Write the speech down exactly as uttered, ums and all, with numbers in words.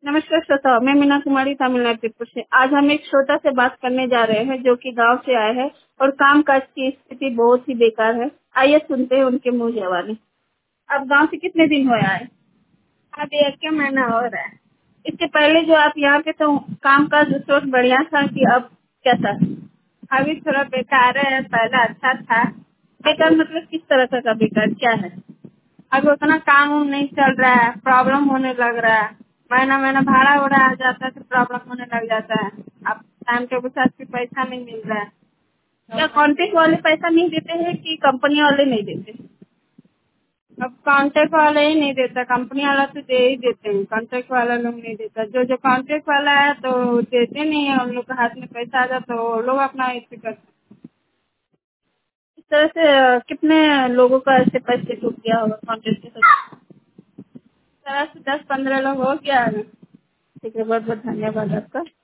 नमस्कार श्रोता, मैं मीना कुमारी तमिलनाडु त्रिपुर से। आज हम एक श्रोता से बात करने जा रहे हैं जो कि गांव से आए हैं और कामकाज की स्थिति बहुत ही बेकार है। आइए सुनते हैं उनके मुंह जवानी। आप गांव से कितने दिन हुए आए? अभी एक ही महीना हो रहा है। इसके पहले जो आप यहाँ पे तो कामकाज उस वक्त बढ़िया था कि अब कैसा है? अभी थोड़ा बेकार है, पहले अच्छा था। बेकार मतलब किस तरह का, का बेकार क्या है? अभी उतना काम उम नहीं चल रहा है, प्रॉब्लम होने लग रहा है। महीना महीना भाड़ा उड़ा आ जाता है तो प्रॉब्लम होने लग जाता है। अब टाइम टेबल से आपके पैसा नहीं मिल रहा है। क्या कॉन्ट्रैक्ट वाले पैसा नहीं देते हैं कि कंपनी वाले नहीं देते? अब कॉन्ट्रैक्ट वाला ही नहीं देता, कंपनी वाला तो दे ही देते हैं, कॉन्ट्रैक्ट वाला लोग नहीं देता। जो जो कॉन्ट्रैक्ट वाला है तो देते नहीं है, उन लोग के हाथ में पैसा आ जाता तो वो लोग अपना ऐसे करते। इस तरह से अ, कितने लोगों का ऐसे पैसे डूब गया होगा कॉन्ट्रैक्ट के साथ? तरह से दस पंद्रह लोग हो गया है। ठीक है, बहुत बहुत धन्यवाद आपका।